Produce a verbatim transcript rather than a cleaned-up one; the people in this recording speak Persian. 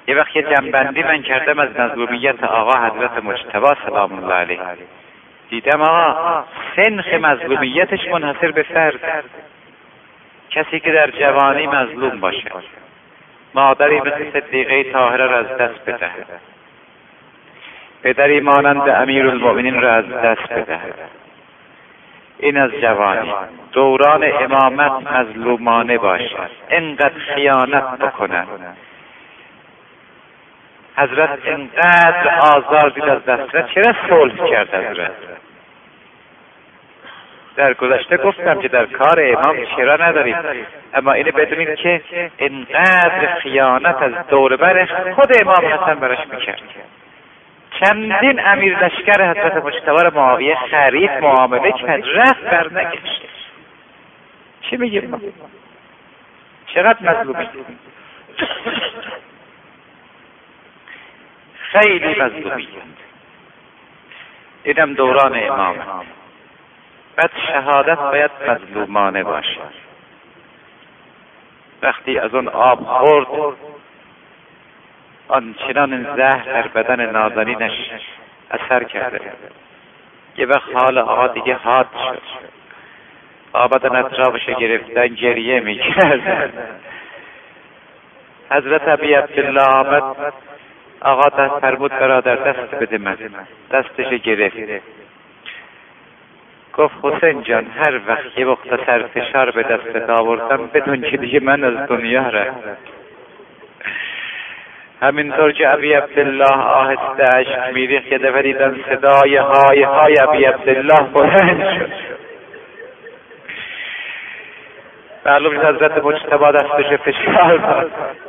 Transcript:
یه وقت یه جنبندی من کردم از مظلومیت آقا حضرت مجتبی سلام الله علیه. دیدم آقا سنخ مظلومیتش منحصر به فرد. کسی که در جوانی مظلوم باشه، مادری مثل صدیقه طاهره را از دست بدهد، پدری مانند امیرالمؤمنین را از دست بدهد، این از جوانی. دوران امامت مظلومانه باشد، اینقدر خیانت بکنن. حضرت اینقدر آزار دید از دسترس، چرا صلح کرد حضرت؟ در گذشته گفتم که در کار امام چرا نداریم، اما اینو بدونید که اینقدر خیانت از دور بر خود امام حسن براش میکرد. چندین امیر لشکر حضرت مجتبی را معاویه خرید، معامله کرد، رفت بر نگشت. چی میگیم ما؟ چقدر مظلومی؟ خیلی مظلومی. اینم دوران امام. بعد شهادت باید مظلومانه باشه. وقتی از اون آب خورد، آنچنان زهر در بدن نازنینش اثر کرده. یه وقت حال آقا دیگه حاد شد. آبادان اطرافش گرفتن گریه میکرد. حضرت ابی عبدالله آمد، آقا دست فرمود برادر دست بده من. دستش گرفت، گفت حسین جان هر وقت یه مختصر فشار به دستت آوردم بدون که دیگه من از دنیا رفتم. همینطور که ابی عبدالله آهسته اشک میریخت، یه دفعه دیدن صدای های های ابی عبدالله بلند شد. معلوم حضرت مجتبی دستش فشار داد.